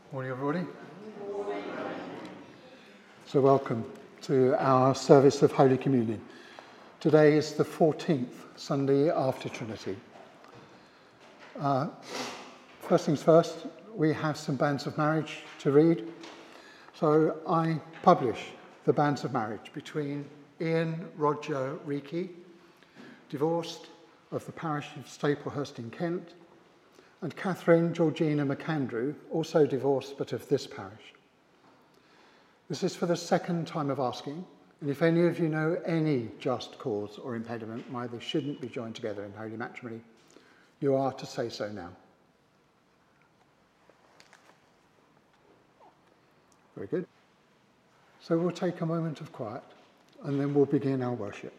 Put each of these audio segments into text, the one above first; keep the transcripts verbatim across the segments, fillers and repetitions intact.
Morning, everybody. So welcome to our service of Holy Communion. Today is the fourteenth Sunday after Trinity. Uh, first things first, we have some banns of marriage to read. So I publish the banns of marriage between Ian Roger Reiki, divorced, of the parish of Staplehurst in Kent, and Catherine Georgina McAndrew, also divorced but of this parish. This is for the second time of asking, and if any of you know any just cause or impediment why they shouldn't be joined together in holy matrimony, you are to say so now. Very good. So we'll take a moment of quiet, and then we'll begin our worship.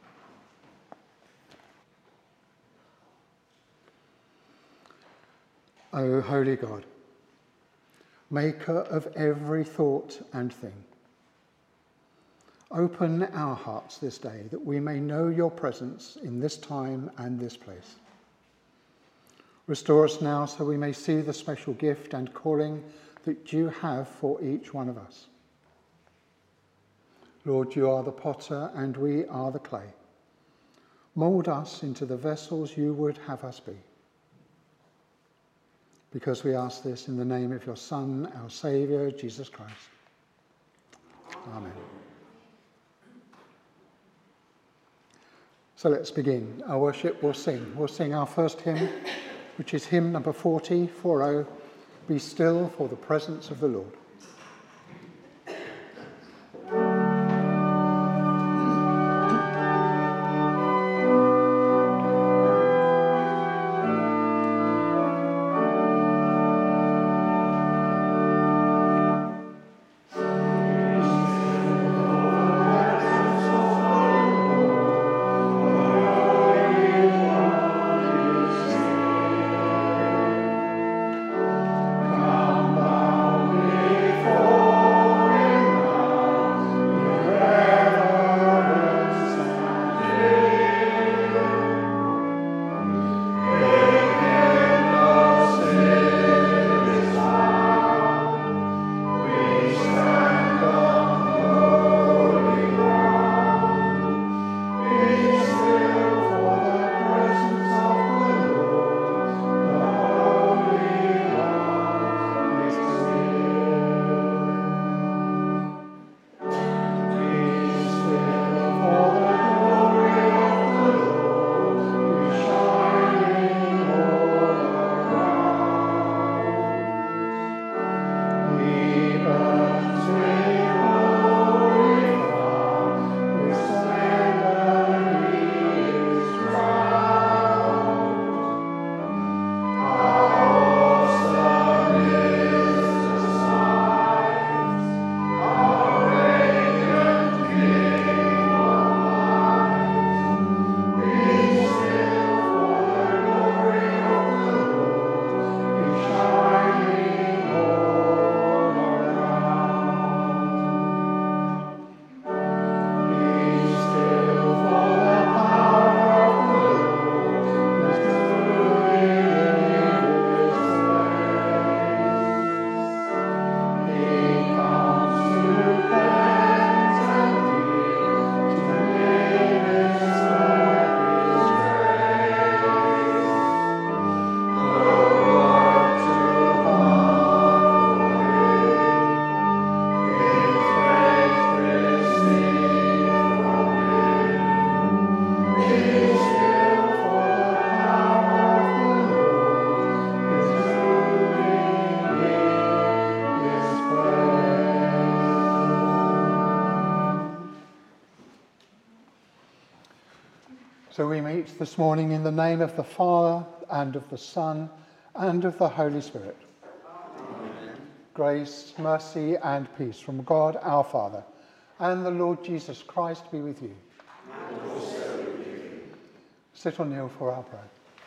O holy God, maker of every thought and thing, open our hearts this day that we may know your presence in this time and this place. Restore us now so we may see the special gift and calling that you have for each one of us. Lord, you are the potter and we are the clay. Mould us into the vessels you would have us be. Because we ask this in the name of your Son, our Saviour, Jesus Christ. Amen. So let's begin. Our worship will sing. We'll sing our first hymn, which is hymn number forty, forty, Be Still for the Presence of the Lord. So we meet this morning in the name of the Father, and of the Son, and of the Holy Spirit. Amen. Grace, mercy, and peace from God our Father, and the Lord Jesus Christ be with you. And also with you. Sit or kneel for our prayer.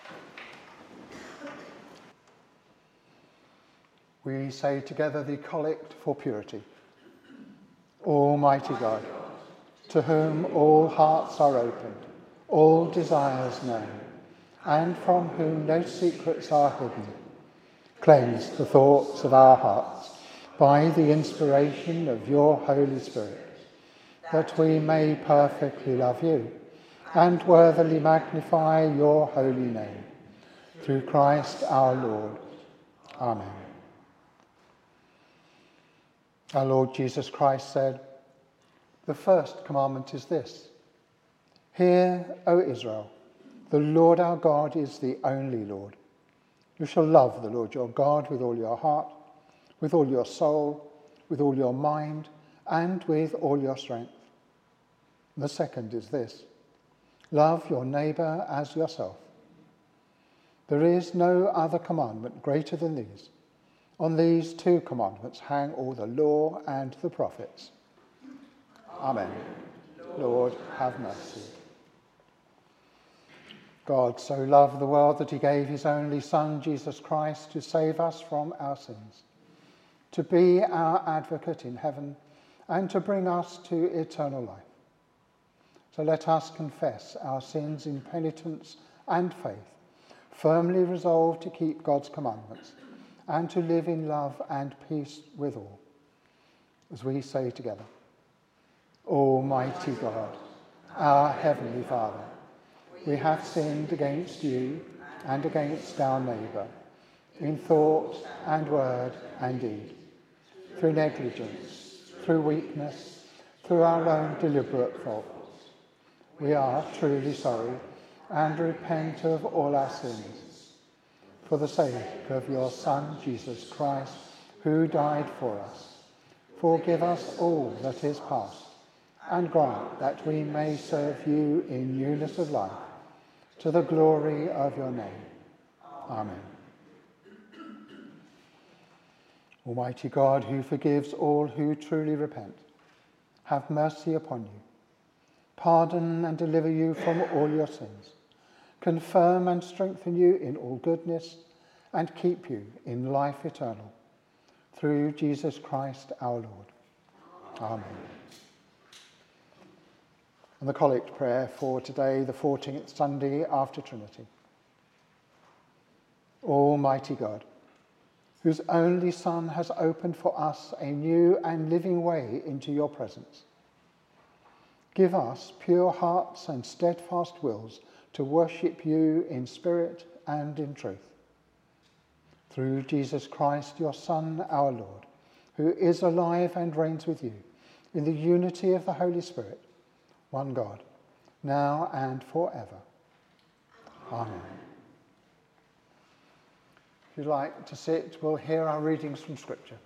We say together the Collect for Purity. Almighty God, to whom all hearts are opened, all desires known, and from whom no secrets are hidden, Cleanse the thoughts of our hearts by the inspiration of your Holy Spirit, that we may perfectly love you and worthily magnify your holy name. Through Christ our Lord. Amen. Our Lord Jesus Christ said, "The first commandment is this: Hear, O Israel, the Lord our God is the only Lord. You shall love the Lord your God with all your heart, with all your soul, with all your mind, and with all your strength. The second is this: love your neighbour as yourself. There is no other commandment greater than these. On these two commandments hang all the law and the prophets." Amen. Lord, have mercy. God so loved the world that he gave his only Son, Jesus Christ, to save us from our sins, to be our advocate in heaven, and to bring us to eternal life. So let us confess our sins in penitence and faith, firmly resolved to keep God's commandments and to live in love and peace with all. As we say together, Almighty God, our Heavenly Father, we have sinned against you and against our neighbour, in thought and word and deed, through negligence, through weakness, through our own deliberate faults. We are truly sorry and repent of all our sins. For the sake of your Son, Jesus Christ, who died for us, forgive us all that is past, and grant that we may serve you in newness of life, to the glory of your name. Amen. Almighty God, who forgives all who truly repent, have mercy upon you, pardon and deliver you from all your sins, confirm and strengthen you in all goodness, and keep you in life eternal. Through Jesus Christ our Lord. Amen. And the collect prayer for today, the fourteenth Sunday after Trinity. Almighty God, whose only Son has opened for us a new and living way into your presence, give us pure hearts and steadfast wills to worship you in spirit and in truth. Through Jesus Christ, your Son, our Lord, who is alive and reigns with you in the unity of the Holy Spirit, one God, now and forever. Amen. If you'd like to sit, we'll hear our readings from Scripture.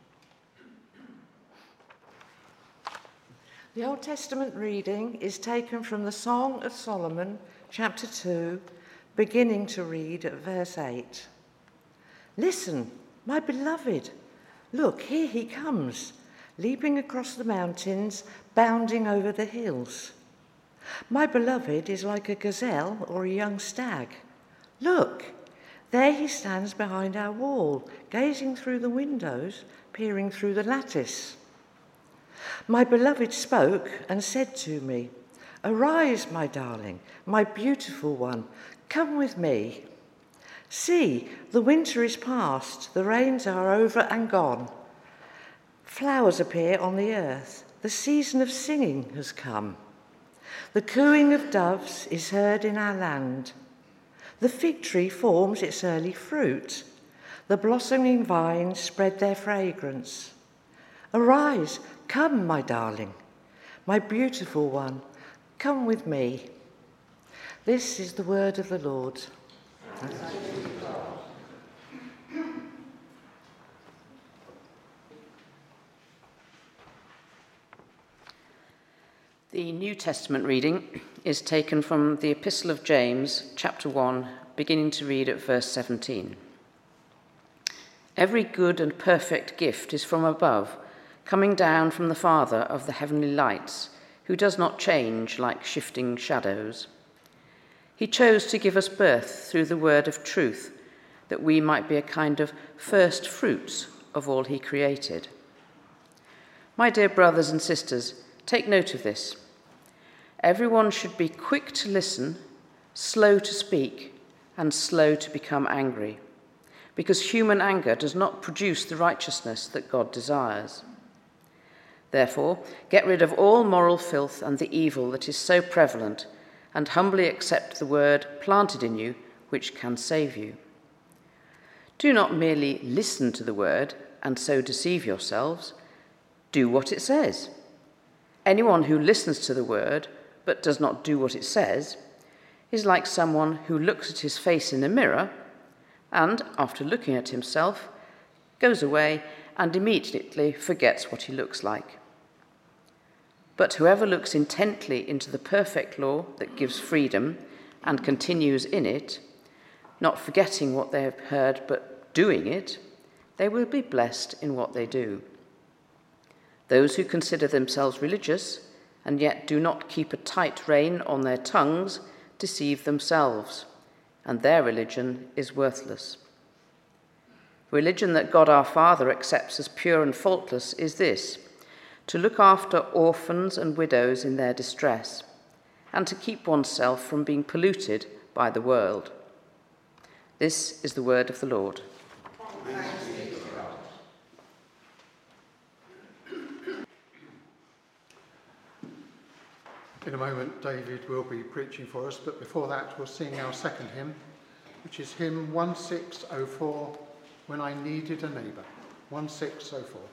The Old Testament reading is taken from the Song of Solomon, chapter two, beginning to read at verse eight. Listen, my beloved, look, here he comes, leaping across the mountains, bounding over the hills. My beloved is like a gazelle or a young stag. Look, there he stands behind our wall, gazing through the windows, peering through the lattice. My beloved spoke and said to me, "Arise, my darling, my beautiful one, come with me. See, the winter is past, the rains are over and gone. Flowers appear on the earth, the season of singing has come. The cooing of doves is heard in our land. The fig tree forms its early fruit. The blossoming vines spread their fragrance. Arise, come, my darling, my beautiful one, come with me." This is the word of the Lord. The New Testament reading is taken from the Epistle of James, chapter one, beginning to read at verse seventeen. Every good and perfect gift is from above, coming down from the Father of the heavenly lights, who does not change like shifting shadows. He chose to give us birth through the word of truth, that we might be a kind of first fruits of all he created. My dear brothers and sisters, take note of this. Everyone should be quick to listen, slow to speak, and slow to become angry, because human anger does not produce the righteousness that God desires. Therefore, get rid of all moral filth and the evil that is so prevalent, and humbly accept the word planted in you, which can save you. Do not merely listen to the word and so deceive yourselves. Do what it says. Anyone who listens to the word but does not do what it says is like someone who looks at his face in a mirror and, after looking at himself, goes away and immediately forgets what he looks like. But whoever looks intently into the perfect law that gives freedom and continues in it, not forgetting what they have heard but doing it, they will be blessed in what they do. Those who consider themselves religious and yet do not keep a tight rein on their tongues deceive themselves, and their religion is worthless. Religion that God our Father accepts as pure and faultless is this: to look after orphans and widows in their distress, and to keep oneself from being polluted by the world. This is the word of the Lord. Thanks be to God. In a moment, David will be preaching for us, but before that, we'll sing our second hymn, which is hymn one six oh four, When I Needed a Neighbour. one six oh four.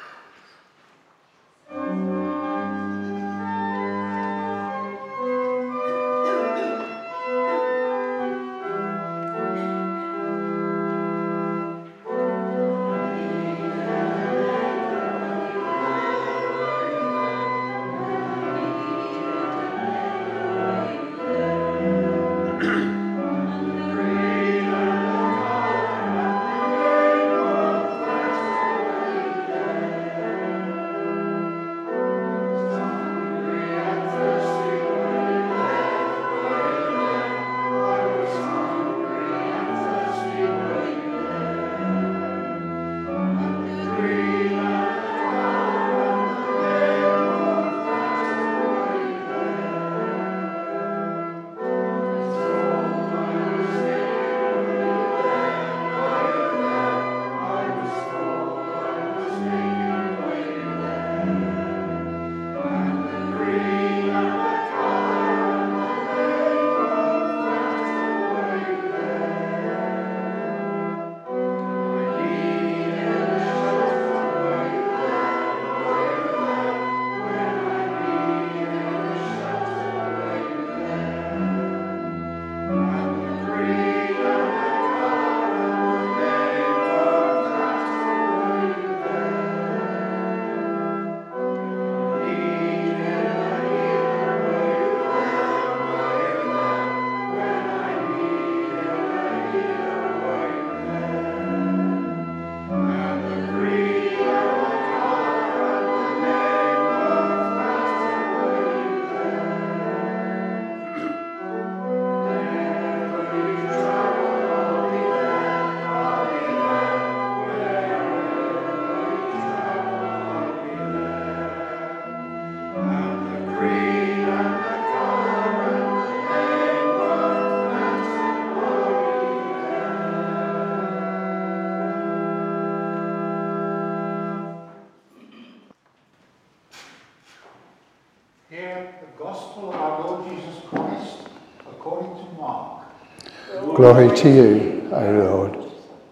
Glory to you, O Lord.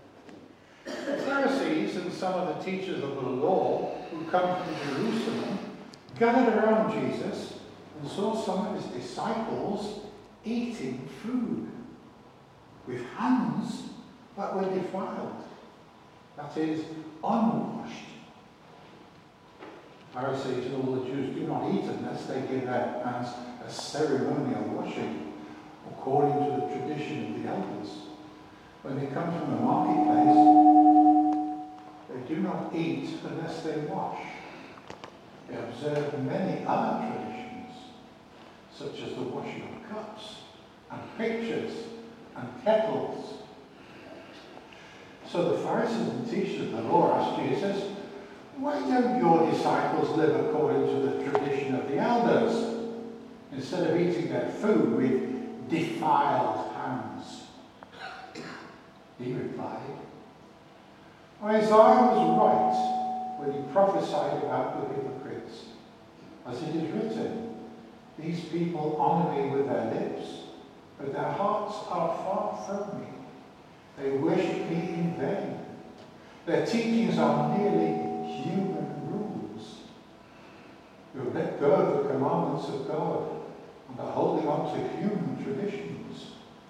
The Pharisees and some of the teachers of the law who come from Jerusalem gathered around Jesus and saw some of his disciples eating food with hands that were defiled, that is, unwashed. Pharisees and all the Jews do not eat unless they give their hands a ceremonial washing, according to the tradition of the elders. When they come from the marketplace, they do not eat unless they wash. They observe many other traditions, such as the washing of cups and pitchers and kettles. So the Pharisees and teachers of the law asked Jesus, "Why don't your disciples live according to the tradition of the elders, instead of eating their food with defiled hands?" He replied, Isaiah was right when he prophesied about the hypocrites. As it is written, these people honour me with their lips, but their hearts are far from me. They worship me in vain. Their teachings are merely human rules. You have let go of the commandments of God and are holding on to human traditions.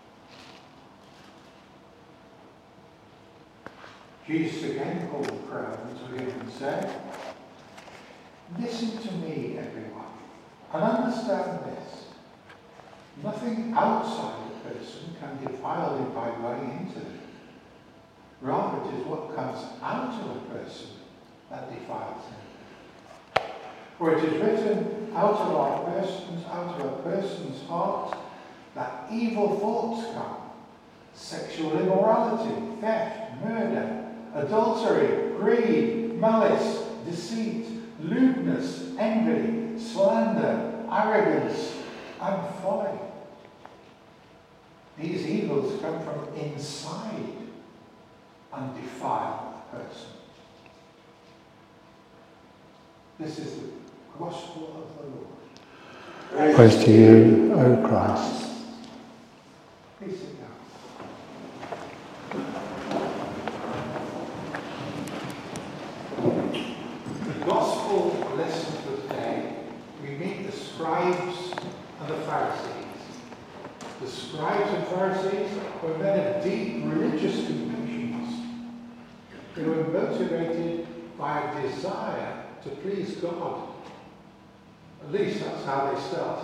Jesus again called the crowd to him and said, listen to me, everyone, and understand this. Nothing outside a person can defile him by going into them. Rather, it is what comes out of a person that defiles him. For it is written, out of our persons, out of a person's heart, that evil thoughts come. Sexual immorality, theft, murder, adultery, greed, malice, deceit, lewdness, envy, slander, arrogance, and folly. These evils come from inside and defile a person. This is the gospel of the Lord. Praise, Praise to you, O Christ. Please sit down. The gospel lesson for today, we meet the scribes and the Pharisees. The scribes and Pharisees were men of deep religious convictions. They were motivated by a desire to please God. At least that's how they started.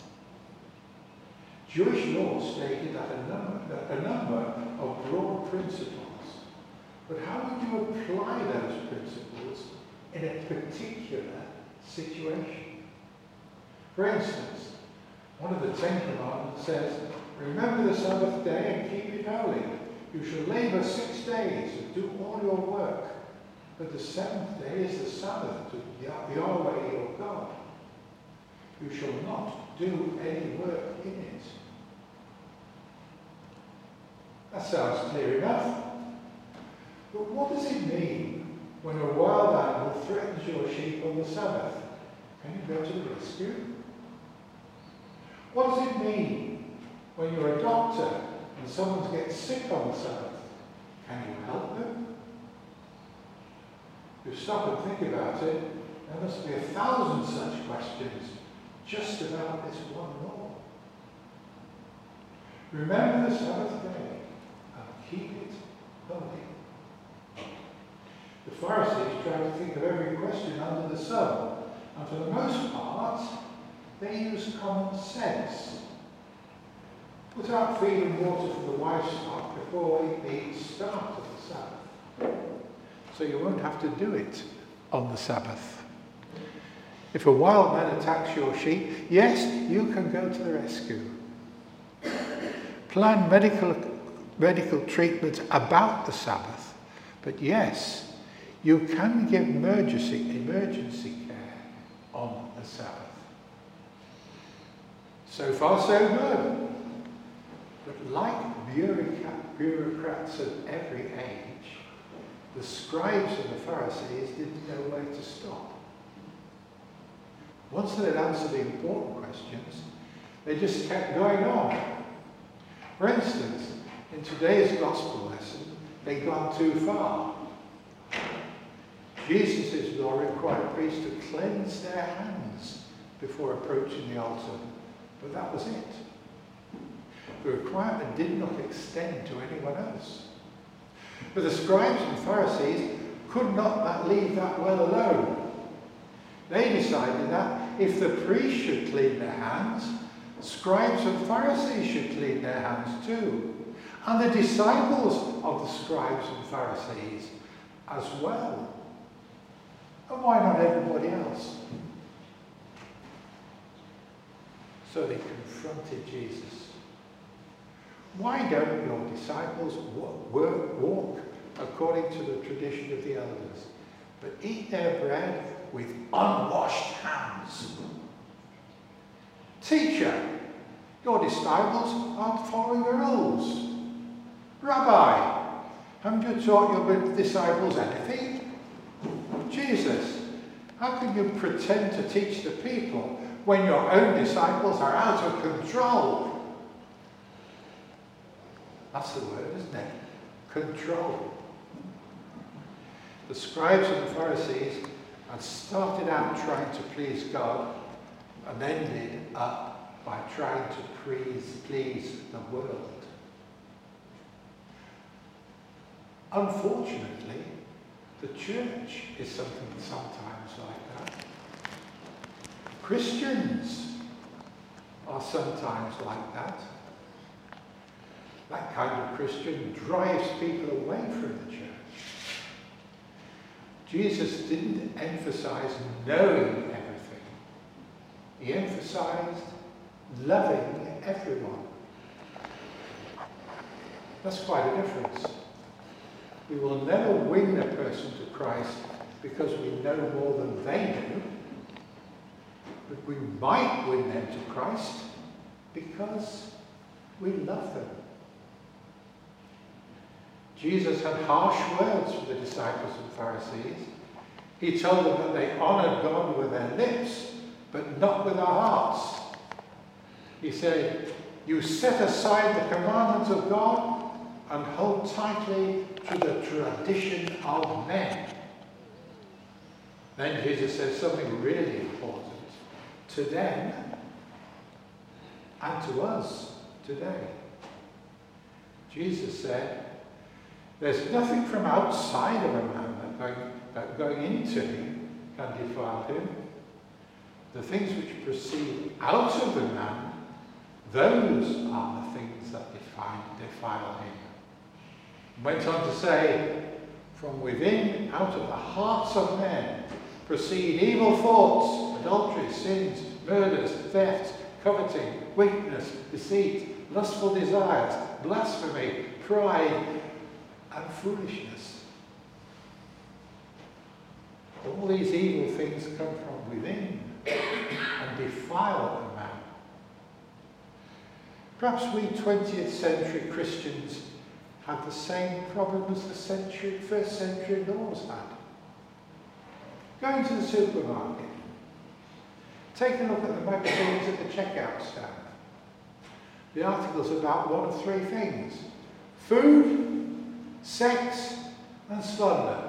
Jewish law stated that a number, that a number of broad principles. But how would you apply those principles in a particular situation? For instance, one of the Ten Commandments says, remember the Sabbath day and keep it holy. You shall labor six days and do all your work. But the seventh day is the Sabbath to Yahweh your God. You shall not do any work in it. That sounds clear enough. But what does it mean when a wild animal threatens your sheep on the Sabbath? Can you go to the rescue? What does it mean when you're a doctor and someone gets sick on the Sabbath? Can you help them? If you stop and think about it, there must be a thousand such questions just about this one law. Remember the Sabbath day and keep it holy. The Pharisees tried to think of every question under the sun, and for the most part, they used common sense. Put out feed and water for the livestock before the start of the Sabbath, so you won't have to do it on the Sabbath. If a wild man attacks your sheep, yes, you can go to the rescue. Plan medical, medical treatment about the Sabbath, but yes, you can give emergency, emergency care on the Sabbath. So far, so good. But like bureaucrat, bureaucrats of every age, the scribes and the Pharisees didn't know where to stop. Once they had answered the important questions, they just kept going on. For instance, in today's gospel lesson, they'd gone too far. Jesus' law required priests to cleanse their hands before approaching the altar, but that was it. The requirement did not extend to anyone else. But the scribes and Pharisees could not leave that well alone. They decided that if the priests should clean their hands, scribes and Pharisees should clean their hands too, and the disciples of the scribes and Pharisees as well. And why not everybody else? So they confronted Jesus. Why don't your disciples walk, walk according to the tradition of the elders, but eat their bread with unwashed hands? Teacher, your disciples aren't following the rules. Rabbi, Haven't you taught your disciples anything? Jesus, how can you pretend to teach the people when your own disciples are out of control? That's the word, isn't it? Control. The scribes and the Pharisees had started out trying to please God and ended up by trying to please, please the world. Unfortunately, the church is something sometimes like that. Christians are sometimes like that. That kind of Christian drives people away from the church. Jesus didn't emphasize knowing everything. He emphasized loving everyone. That's quite a difference. We will never win a person to Christ because we know more than they do. But we might win them to Christ because we love them. Jesus had harsh words for the disciples and Pharisees. He told them that they honoured God with their lips, but not with their hearts. He said, you set aside the commandments of God and hold tightly to the tradition of men. Then Jesus says something really important to them and to us today. Jesus said, there's nothing from outside of a man that going, that going into him can defile him. The things which proceed out of the man, those are the things that define, defile him. Went on to say, from within, out of the hearts of men, proceed evil thoughts, adulteries, sins, murders, thefts, coveting, wickedness, deceit, lustful desires, blasphemy, pride, and foolishness. All these evil things come from within and defile a man. Perhaps we twentieth century Christians had the same problem as the century, first century Normans had. Going to the supermarket, take a look at the magazines at the checkout stand. The article's about one of three things: food, sex, and slander.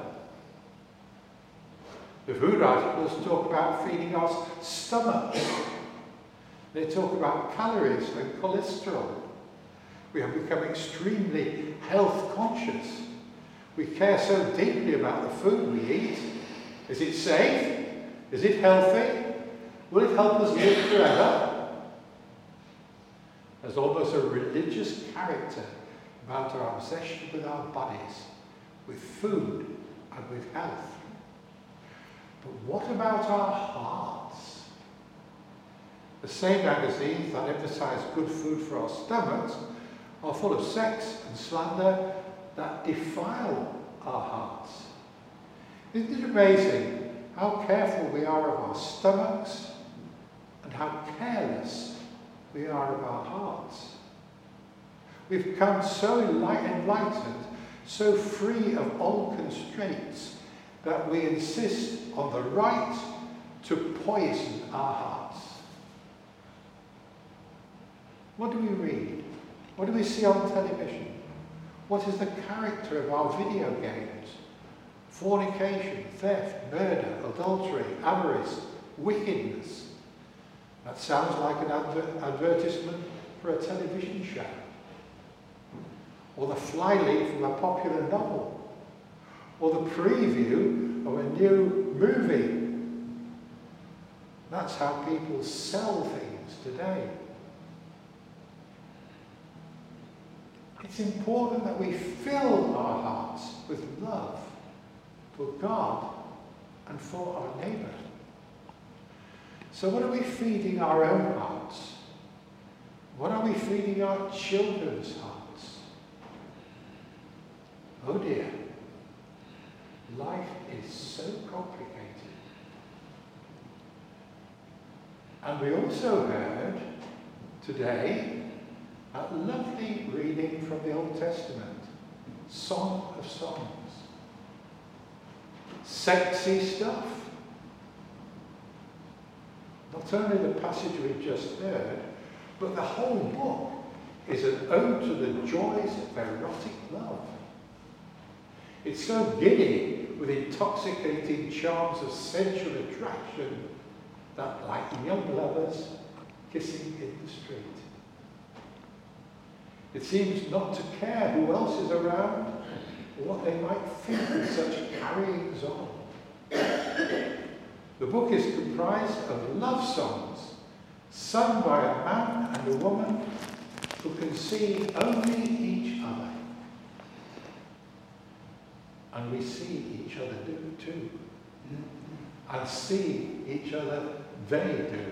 The food articles talk about feeding our stomachs. They talk about calories and cholesterol. We have become extremely health conscious. We care so deeply about the food we eat. Is it safe? Is it healthy? Will it help us live forever? There's almost a religious character about our obsession with our bodies, with food and with health. But what about our hearts? The same magazines that emphasize good food for our stomachs are full of sex and slander that defile our hearts. Isn't it amazing how careful we are of our stomachs and how careless we are of our hearts? We've become so enlightened, so free of old constraints, that we insist on the right to poison our hearts. What do we read? What do we see on television? What is the character of our video games? Fornication, theft, murder, adultery, avarice, wickedness. That sounds like an adver advertisement for a television show. Or the flyleaf from a popular novel. Or the preview of a new movie. That's how people sell things today. It's important that we fill our hearts with love for God and for our neighbour. So what are we feeding our own hearts? What are we feeding our children's hearts? Oh dear, life is so complicated. And we also heard today a lovely reading from the Old Testament. Song of Songs. Sexy stuff. Not only the passage we've just heard, but the whole book is an ode to the joys of erotic love. It's so giddy with intoxicating charms of sensual attraction that, like young lovers kissing in the street, it seems not to care who else is around or what they might think of such carryings on. The book is comprised of love songs sung by a man and a woman who can see only each other. And we see each other do too. And see each other they do.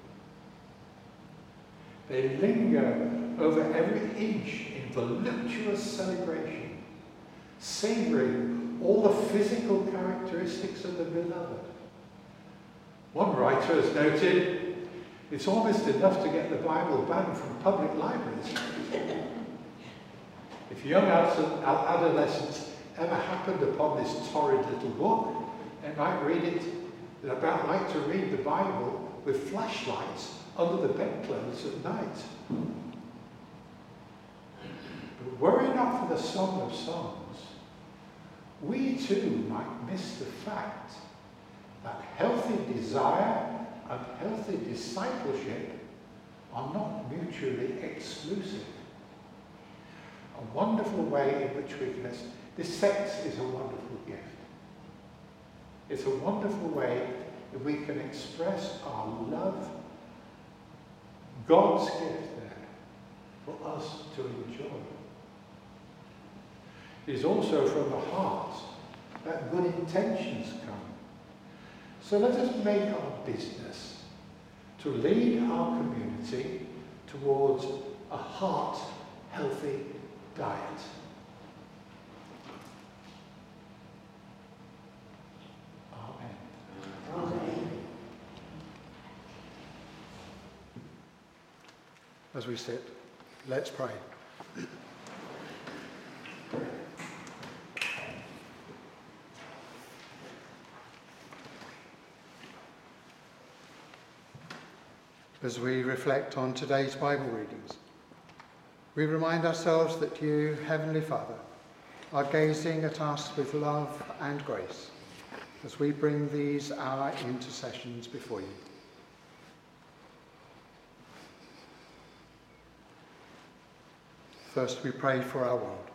They linger over every inch in voluptuous celebration, savouring all the physical characteristics of the beloved. One writer has noted, it's almost enough to get the Bible banned from public libraries. If young adolescents ever happened upon this torrid little book, they might read it, they'd about like to read the Bible with flashlights under the bedclothes at night. But were it not for the Song of Songs, we too might miss the fact that healthy desire and healthy discipleship are not mutually exclusive. A wonderful way in which we can... This sex is a wonderful gift. It's a wonderful way that we can express our love, God's gift there, for us to enjoy. It is also from the heart that good intentions come. So let us make our business to lead our community towards a heart-healthy diet. Amen. Amen. As we sit, let's pray. As we reflect on today's Bible readings, we remind ourselves that you, Heavenly Father, are gazing at us with love and grace as we bring these our intercessions before you. First, we pray for our world.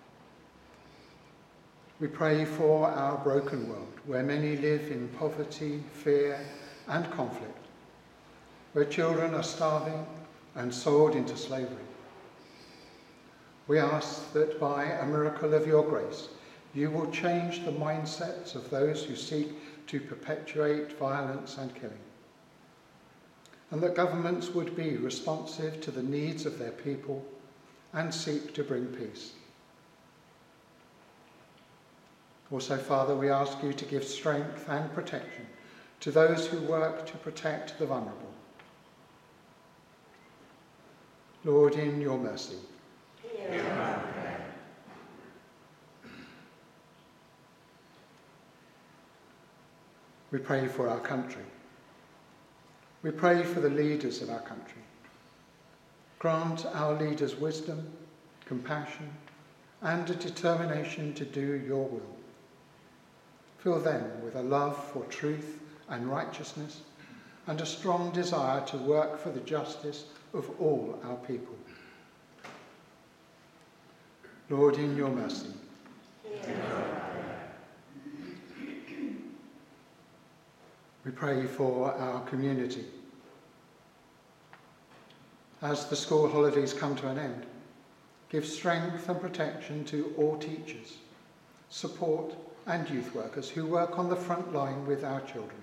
We pray for our broken world, where many live in poverty, fear, and conflict, where children are starving and sold into slavery. We ask that by a miracle of your grace, you will change the mindsets of those who seek to perpetuate violence and killing, and that governments would be responsive to the needs of their people and seek to bring peace. Also, Father, we ask you to give strength and protection to those who work to protect the vulnerable. Lord, in your mercy, hear our prayer. We pray for our country. We pray for the leaders of our country. Grant our leaders wisdom, compassion, and a determination to do your will. Fill them with a love for truth and righteousness, and a strong desire to work for the justice of all our people. Lord, in your mercy, hear our prayer. We pray for our community. As the school holidays come to an end, give strength and protection to all teachers, support and youth workers who work on the front line with our children.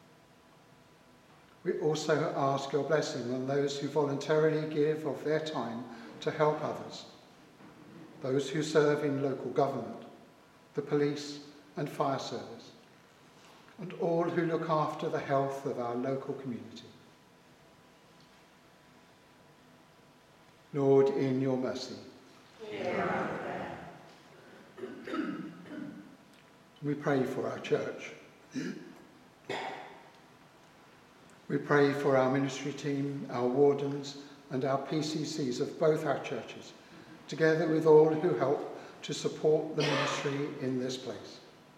We also ask your blessing on those who voluntarily give of their time to help others, those who serve in local government, the police and fire service, and all who look after the health of our local community. Lord, in your mercy, hear our prayer. We pray for our church. We pray for our ministry team, our wardens, and our P C Cs of both our churches, together with all who help to support the ministry in this place.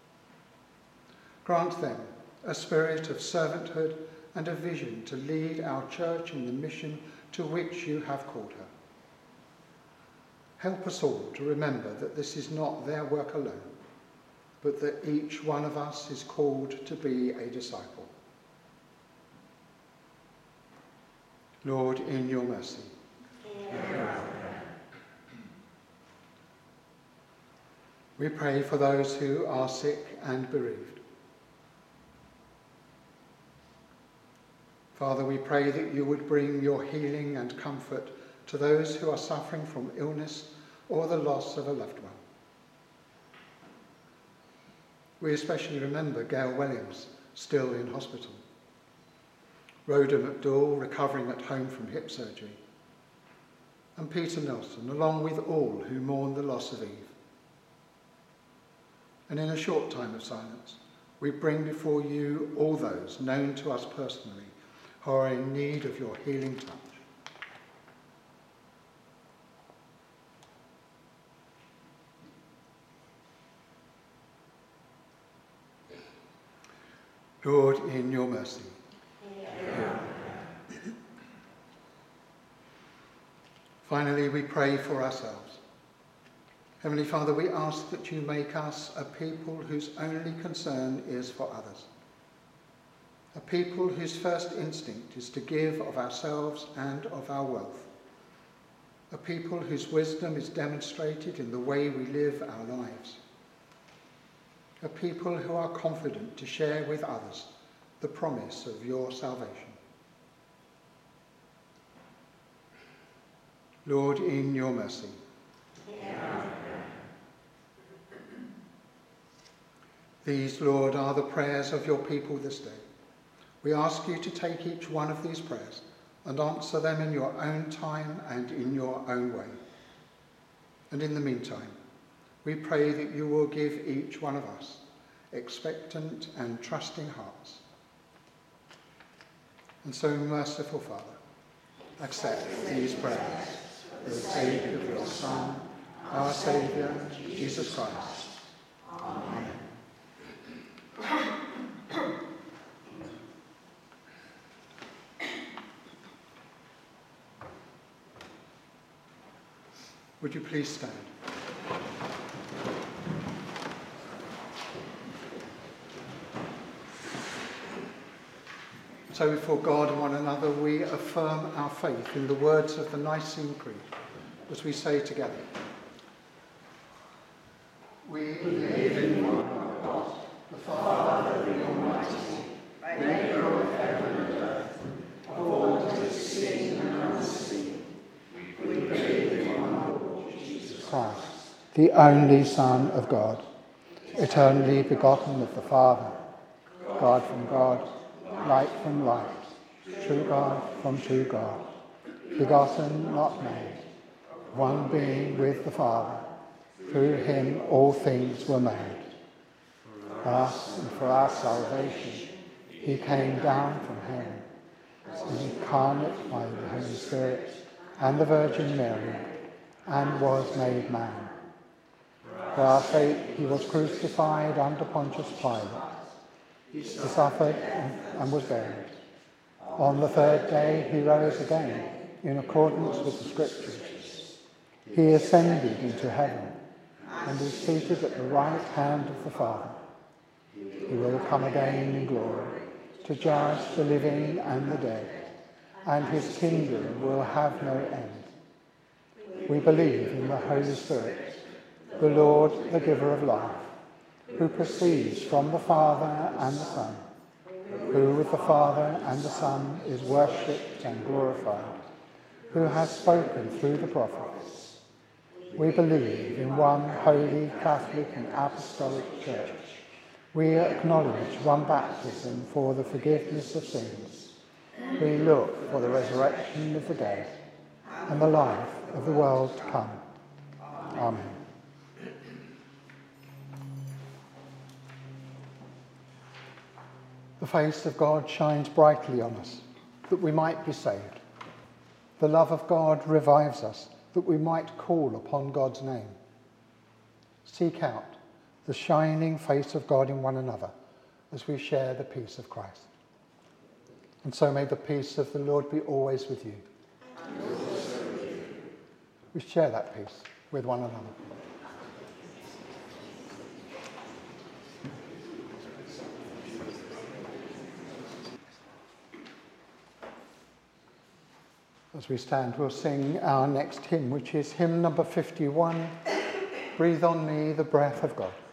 Grant them a spirit of servanthood and a vision to lead our church in the mission to which you have called her. Help us all to remember that this is not their work alone, but that each one of us is called to be a disciple. Lord, in your mercy. We pray for those who are sick and bereaved. Father, we pray that you would bring your healing and comfort to those who are suffering from illness or the loss of a loved one. We especially remember Gail Williams, still in hospital, Rhoda McDowell, recovering at home from hip surgery, and Peter Nelson, along with all who mourn the loss of Eve. And in a short time of silence, we bring before you all those known to us personally who are in need of your healing touch. Lord, in your mercy. Yeah. Finally, we pray for ourselves. Heavenly Father, we ask that you make us a people whose only concern is for others. A people whose first instinct is to give of ourselves and of our wealth. A people whose wisdom is demonstrated in the way we live our lives. A people who are confident to share with others the promise of your salvation. Lord, in your mercy. Yeah. These, Lord, are the prayers of your people this day. We ask you to take each one of these prayers and answer them in your own time and in your own way. And in the meantime, we pray that you will give each one of us expectant and trusting hearts. And so, merciful Father, accept these prayers for the sake of your Son, our Saviour, Jesus Christ. Amen. Would you please stand? So before God and one another, we affirm our faith in the words of the Nicene Creed, as we say together. We believe in one God, the Father, the Almighty, maker of heaven and earth, of all that is seen and unseen. We believe in one Lord Jesus Christ, the only Son of God, eternally begotten of the Father, God from God, light from light, true God from true God, begotten, not made, one being with the Father. Through him all things were made. For us and for our salvation, he came down from heaven, was incarnate by the Holy Spirit and the Virgin Mary, and was made man. For our sake he was crucified under Pontius Pilate. He suffered and was buried. On the third day he rose again, in accordance with the Scriptures. He ascended into heaven and is seated at the right hand of the Father. He will come again in glory to judge the living and the dead, and his kingdom will have no end. We believe in the Holy Spirit, the Lord, the giver of life, who proceeds from the Father and the Son, who with the Father and the Son is worshipped and glorified, who has spoken through the prophets. We believe in one holy, Catholic and Apostolic Church. We acknowledge one baptism for the forgiveness of sins. We look for the resurrection of the dead and the life of the world to come. Amen. The face of God shines brightly on us, that we might be saved. The love of God revives us, that we might call upon God's name. Seek out the shining face of God in one another as we share the peace of Christ. And so may the peace of the Lord be always with you. And also with you. We share that peace with one another. As we stand, we'll sing our next hymn, which is hymn number fifty-one, Breathe on Me the Breath of God.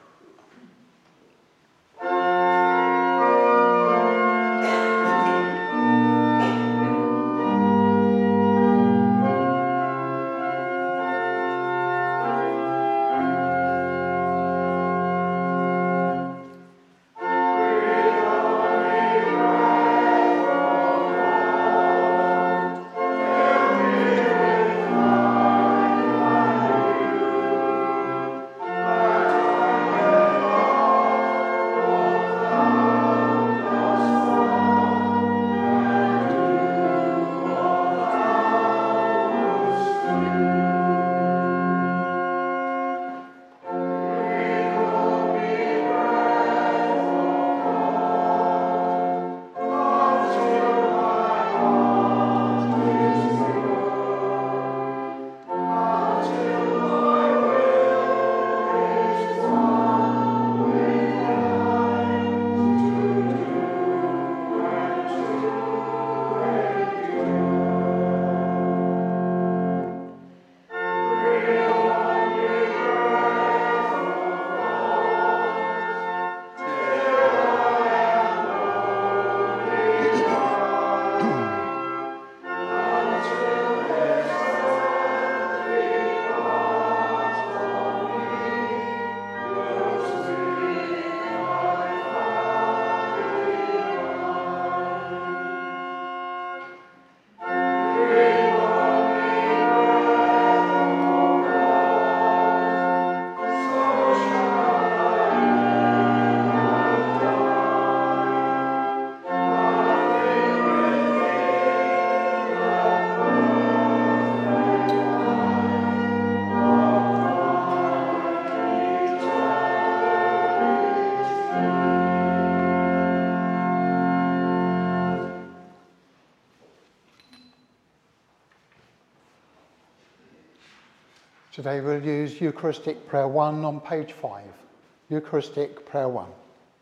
Today we'll use Eucharistic Prayer one on page five. Eucharistic Prayer one.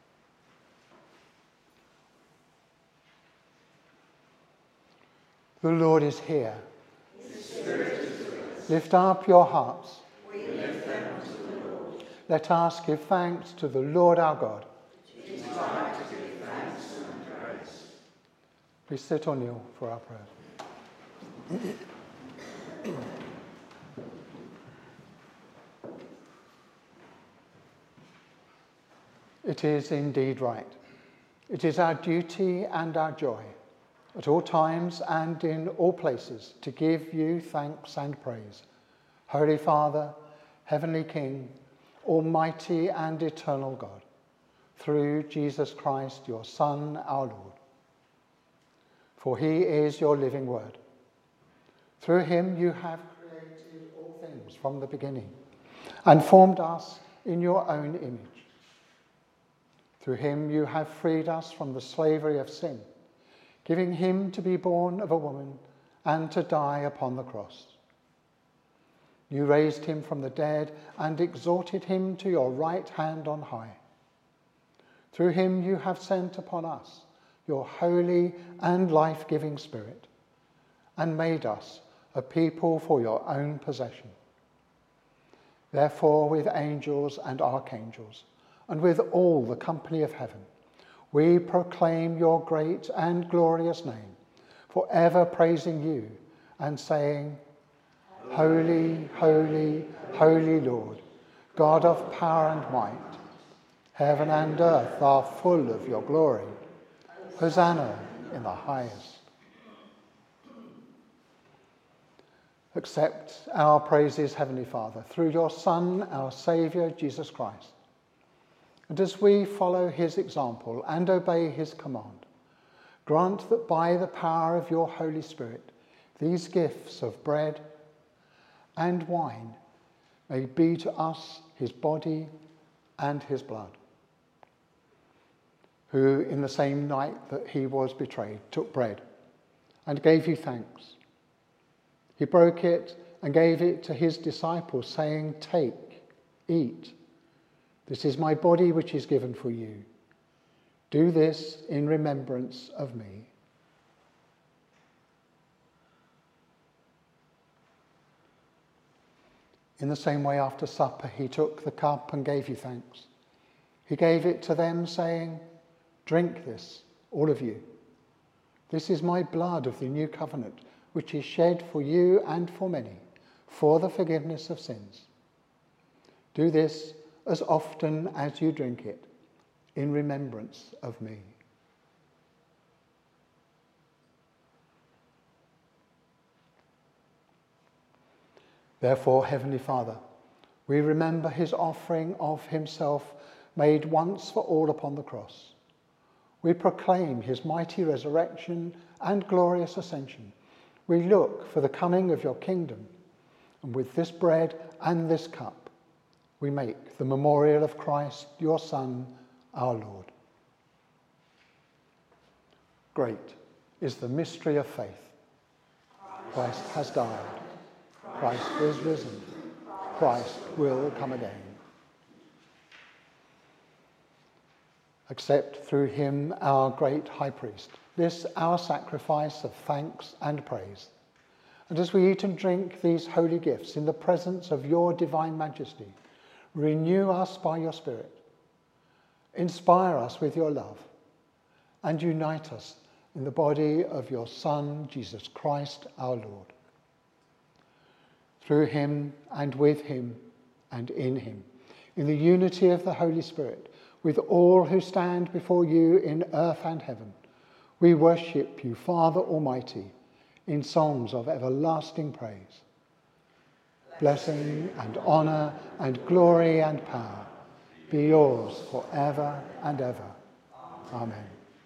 The Lord is here. His Spirit is with us. Lift up your hearts. We lift them unto the Lord. Let us give thanks to the Lord our God. It is time to give thanks and praise. Please sit or kneel for our prayer. It is indeed right. It is our duty and our joy, at all times and in all places, to give you thanks and praise. Holy Father, Heavenly King, Almighty and eternal God, through Jesus Christ, your Son, our Lord. For he is your living word. Through him you have created all things from the beginning, and formed us in your own image. Through him you have freed us from the slavery of sin, giving him to be born of a woman and to die upon the cross. You raised him from the dead and exalted him to your right hand on high. Through him you have sent upon us your holy and life-giving Spirit, and made us a people for your own possession. Therefore, with angels and archangels, and with all the company of heaven, we proclaim your great and glorious name, forever praising you and saying, Holy, holy, holy Lord, God of power and might, heaven and earth are full of your glory. Hosanna in the highest. Accept our praises, Heavenly Father, through your Son, our Saviour, Jesus Christ. And as we follow his example and obey his command, grant that by the power of your Holy Spirit, these gifts of bread and wine may be to us his body and his blood, who in the same night that he was betrayed took bread and gave you thanks. He broke it and gave it to his disciples, saying, "Take, eat. This is my body which is given for you. Do this in remembrance of me." In the same way, after supper, he took the cup and gave you thanks. He gave it to them, saying, "Drink this, all of you. This is my blood of the new covenant, which is shed for you and for many, for the forgiveness of sins. Do this as often as you drink it, in remembrance of me." Therefore, Heavenly Father, we remember his offering of himself made once for all upon the cross. We proclaim his mighty resurrection and glorious ascension. We look for the coming of your kingdom, and with this bread and this cup, we make the memorial of Christ, your Son, our Lord. Great is the mystery of faith. Christ has died. Christ is risen. Christ will come again. Accept through him, our great high priest, this our sacrifice of thanks and praise. And as we eat and drink these holy gifts in the presence of your divine majesty, renew us by your Spirit, inspire us with your love, and unite us in the body of your Son, Jesus Christ, our Lord. Through him and with him and in him, in the unity of the Holy Spirit, with all who stand before you in earth and heaven, we worship you, Father Almighty, in songs of everlasting praise. Blessing and honour and glory and power be yours forever and ever. Amen.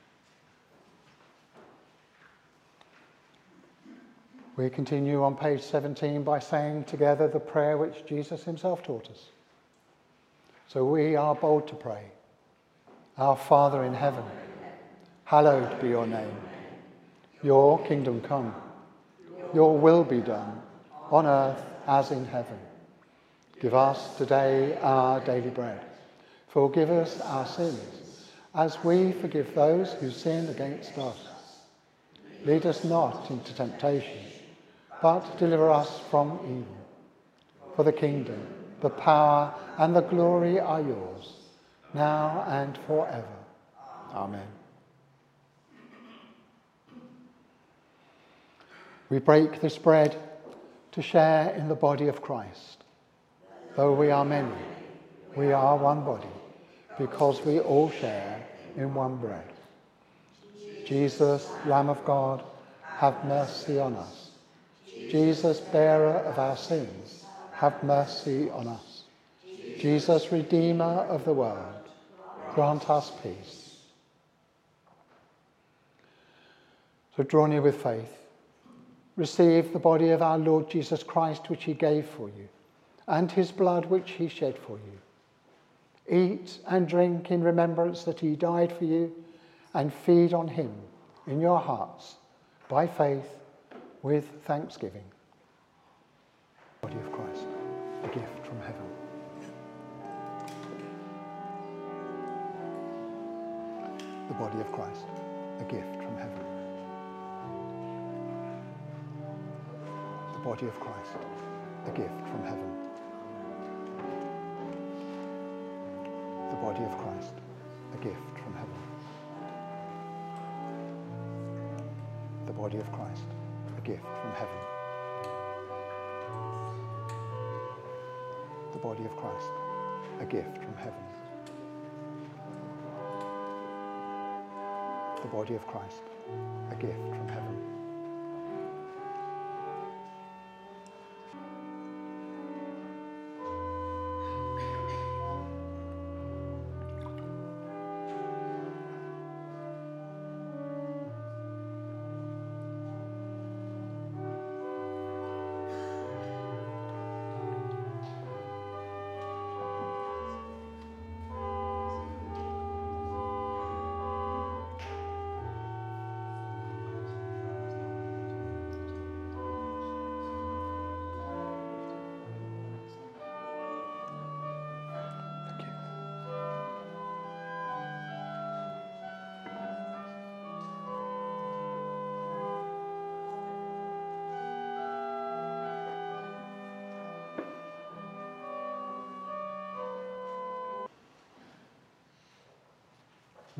We continue on page seventeen by saying together the prayer which Jesus himself taught us. So we are bold to pray. Our Father in heaven, hallowed be your name. Your kingdom come. Your will be done, on earth as in heaven. Give us today our daily bread. Forgive us our sins, as we forgive those who sin against us. Lead us not into temptation, but deliver us from evil. For the kingdom, the power, and the glory are yours, now and forever. Amen. We break this bread to share in the body of Christ. Though we are many, we are one body, because we all share in one bread. Jesus, Lamb of God, have mercy on us. Jesus, bearer of our sins, have mercy on us. Jesus, Redeemer of the world, grant us peace. So draw near with faith. Receive the body of our Lord Jesus Christ, which he gave for you, and his blood which he shed for you. Eat and drink in remembrance that he died for you, and feed on him in your hearts by faith with thanksgiving. Body of Christ, a gift from heaven. The body of Christ, a gift from heaven. The body of Christ, a gift from heaven. The body of Christ, a gift from heaven. The body of Christ, a gift from heaven. The body of Christ, a gift from heaven. The body of Christ, a gift from heaven.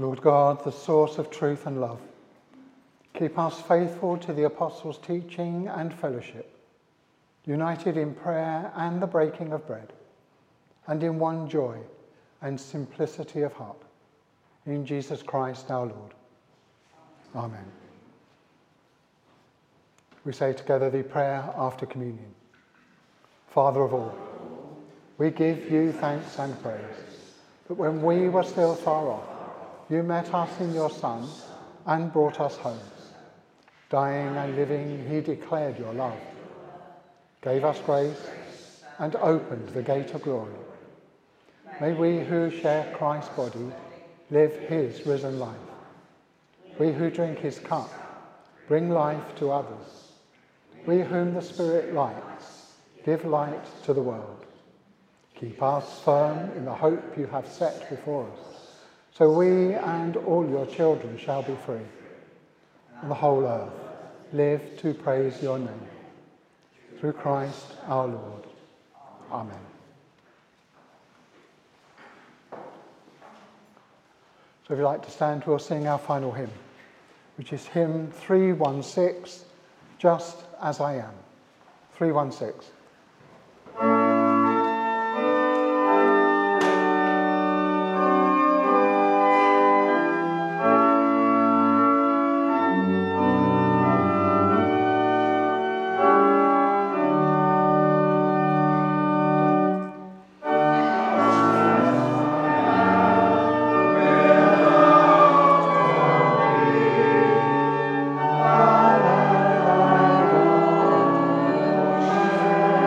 Lord God, the source of truth and love, keep us faithful to the apostles' teaching and fellowship, united in prayer and the breaking of bread, and in one joy and simplicity of heart. In Jesus Christ our Lord. Amen. We say together the prayer after communion. Father of all, we give you thanks and praise that when we were still far off, you met us in your Son and brought us home. Dying and living, he declared your love, gave us grace, and opened the gate of glory. May we who share Christ's body live his risen life. We who drink his cup bring life to others. We whom the Spirit lights give light to the world. Keep us firm in the hope you have set before us, so we and all your children shall be free, and the whole earth live to praise your name. Through Christ our Lord. Amen. So if you'd like to stand, we'll sing our final hymn, which is hymn three one six, Just As I Am. three one six. Amen.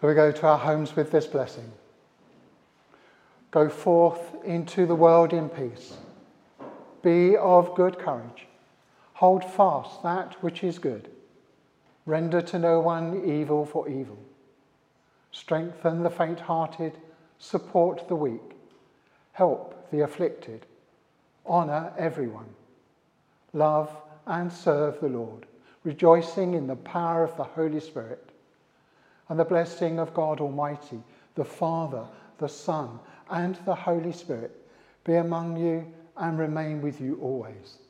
Shall we go to our homes with this blessing? Go forth into the world in peace. Be of good courage. Hold fast that which is good. Render to no one evil for evil. Strengthen the faint-hearted. Support the weak. Help the afflicted. Honour everyone. Love and serve the Lord, rejoicing in the power of the Holy Spirit. And the blessing of God Almighty, the Father, the Son, and the Holy Spirit be among you and remain with you always.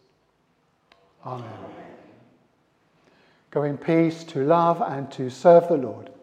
Amen. Amen. Go in peace to love and to serve the Lord.